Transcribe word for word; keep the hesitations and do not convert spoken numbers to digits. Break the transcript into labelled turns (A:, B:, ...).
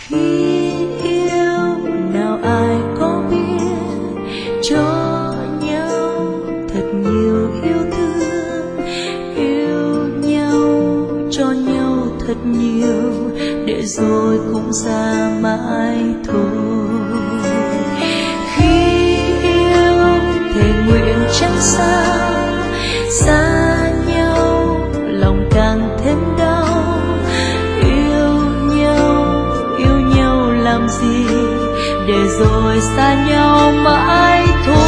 A: Khi yêu nào ai có biết cho nhau thật nhiều yêu thương, yêu nhau cho nhau thật nhiều để rồi cũng xa mãi thôi. Khi yêu thề nguyện chẳng xa, xa nhau lòng càng thêm đau. Yêu nhau, yêu nhau làm gì để rồi xa nhau mãi thôi.